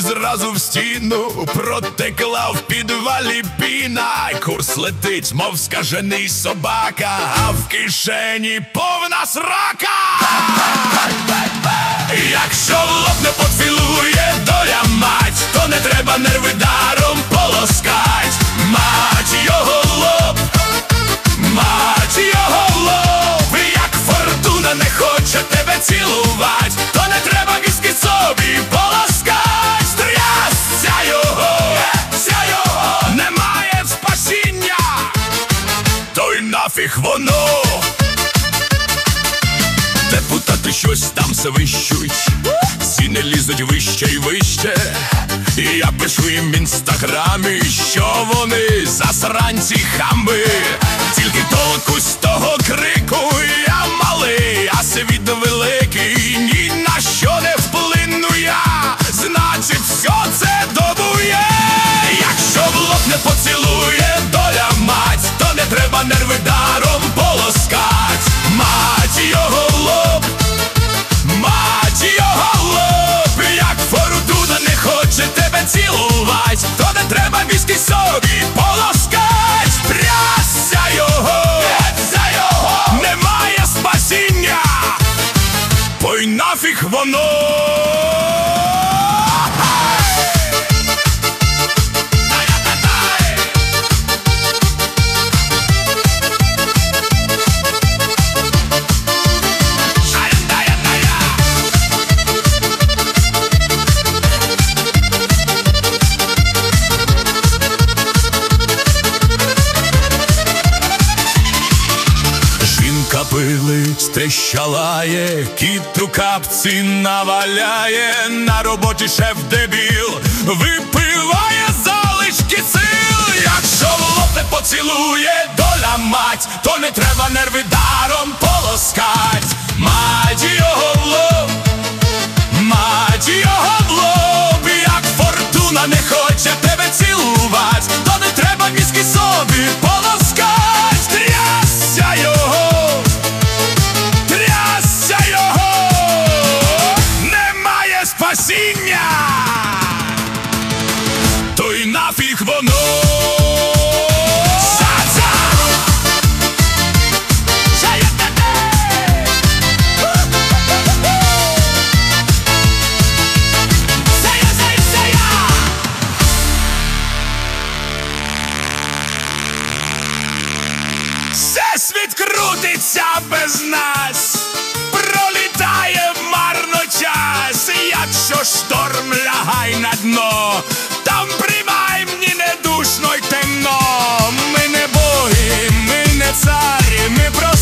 зразу в стіну протекла в підвалі піна. Курс летить, мов скажений собака, а в кишені повна срака. Якщо в лоб не поцілує доля мать, то не треба нерви даром полоскать. Мать його лоб, мать його лоб. Як фортуна не хоче тебе цілувать, то не треба віскі собі полоскать. Трясся його, немає спасіння, то й нафіг воно. Депутати щось там свищуть, ціни лізуть вище й вище. І я пишу їм в інстаграмі, що вони засранці хамби. Тільки толку з того крику, я малий, а світ великий, ні на що не вплину я, значить все це добує. Якщо в лоб не поцілує доля мать, то не треба нерви даром полоскать. Мать його лоб, мать його лоб. Як фортуна не хоче тебе цілувать, то не треба віскі собі полоскать. Трясся його, немає спасіння, пой нафіг воно. Пили, стещалає, кіт у капці наваляє, на роботі шеф дебіл випиває залишки сил. Якщо в лоб не поцілує доля мать, то не треба нерви даром полоскать. Мать його в лоб, мать його в лоб. Як фортуна не хоче тебе цілувати, то не треба віскі собі полоскать. Трясся його, спасіння, то й нафіг воно. Всесвіт крутиться без нас, пролітає марно час. Якщо шторм, лягай на дно, там принаймні не душно й темно. Ми не боги, ми не царі, ми просто